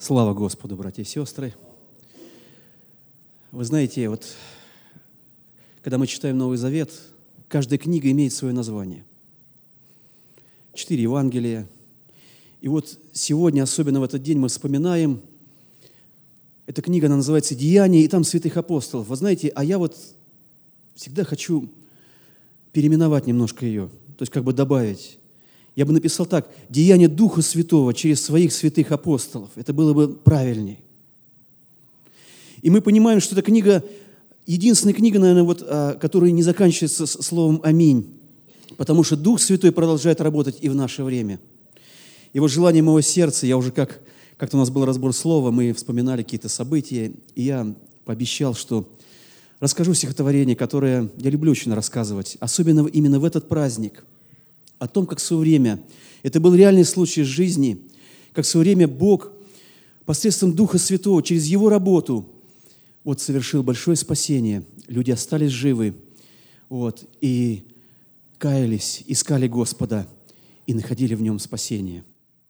Слава Господу, братья и сестры! Вы знаете, когда мы читаем Новый Завет, каждая книга имеет свое название. 4 Евангелия. И сегодня, особенно в этот день, мы вспоминаем, эта книга, она называется «Деяния», и там святых апостолов. Вы знаете, я всегда хочу переименовать немножко ее, то есть добавить. Я бы написал так: «Деяния Духа Святого через своих святых апостолов». Это было бы правильнее. И мы понимаем, что эта книга, единственная книга, наверное, которая не заканчивается словом «Аминь», потому что Дух Святой продолжает работать и в наше время. И желание моего сердца, я уже как-то у нас был разбор слова, мы вспоминали какие-то события, и я пообещал, что расскажу стихотворение, которое я люблю очень рассказывать, особенно именно в этот праздник, о том, как в свое время, это был реальный случай из жизни, как в свое время Бог посредством Духа Святого, через Его работу, совершил большое спасение. Люди остались живы, и каялись, искали Господа и находили в Нем спасение.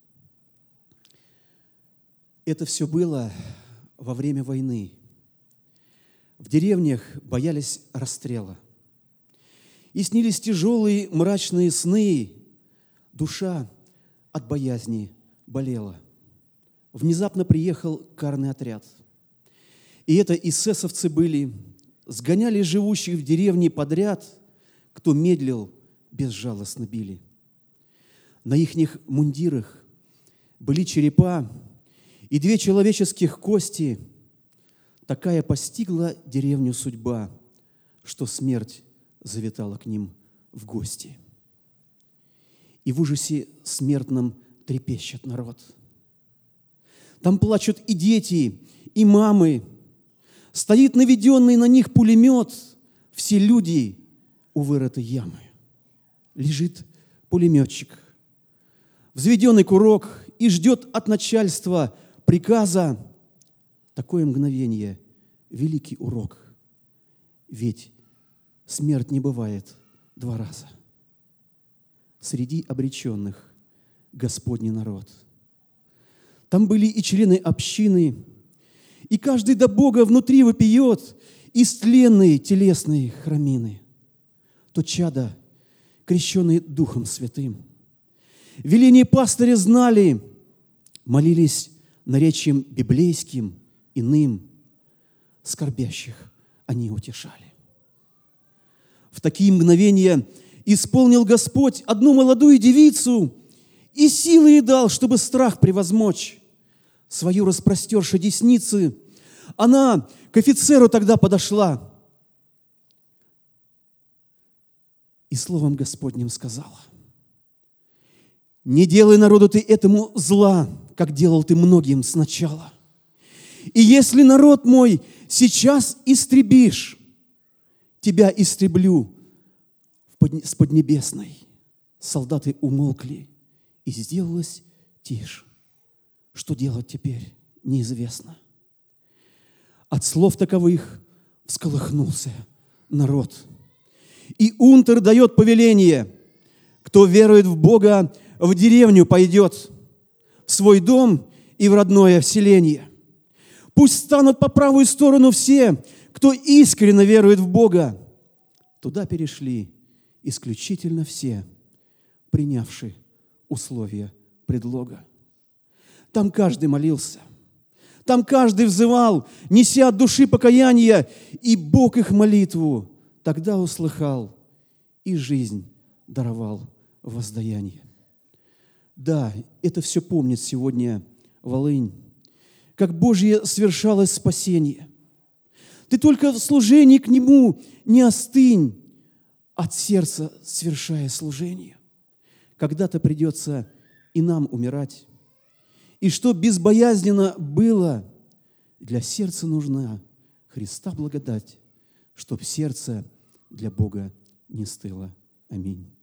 Это все было во время войны. В деревнях боялись расстрела. И снились тяжелые мрачные сны. Душа от боязни болела. Внезапно приехал карный отряд. И это эсэсовцы были. Сгоняли живущих в деревне подряд. Кто медлил, безжалостно били. На ихних мундирах были черепа и 2 человеческих кости. Такая постигла деревню судьба, что смерть завитала к ним в гости. И в ужасе смертном трепещет народ. Там плачут и дети, и мамы. Стоит наведенный на них пулемет. Все люди у вырытой ямы. Лежит пулеметчик, взведенный курок, и ждет от начальства приказа. Такое мгновение – великий урок. Ведь смерть не бывает 2 раза. Среди обреченных Господний народ. Там были и члены общины, и каждый до Бога внутри вопиет истленные телесные храмины. То чадо, крещенные Духом Святым. Веление пастыря знали, молились наречием библейским, иным, скорбящих они утешали. В такие мгновения исполнил Господь одну молодую девицу и силы ей дал, чтобы страх превозмочь. Свою распростерши десницы, она к офицеру тогда подошла и словом Господним сказала: «Не делай народу ты этому зла, как делал ты многим сначала. И если народ мой сейчас истребишь, тебя истреблю с поднебесной». Солдаты умолкли, и сделалось тишь. Что делать теперь, неизвестно. От слов таковых всколыхнулся народ. И унтер дает повеление: кто верует в Бога, в деревню пойдет, в свой дом и в родное вселение. Пусть станут по правую сторону все, кто искренне верует в Бога. Туда перешли исключительно все, принявшие условия предлога. Там каждый молился, там каждый взывал, неся от души покаяние, и Бог их молитву тогда услыхал и жизнь даровал в воздаяние. Да, это все помнит сегодня Волынь, как Божье свершалось спасение. Ты только в служении к Нему не остынь, от сердца свершая служение. Когда-то придется и нам умирать. И что безбоязненно было, для сердца нужна Христа благодать, чтоб сердце для Бога не стыло. Аминь.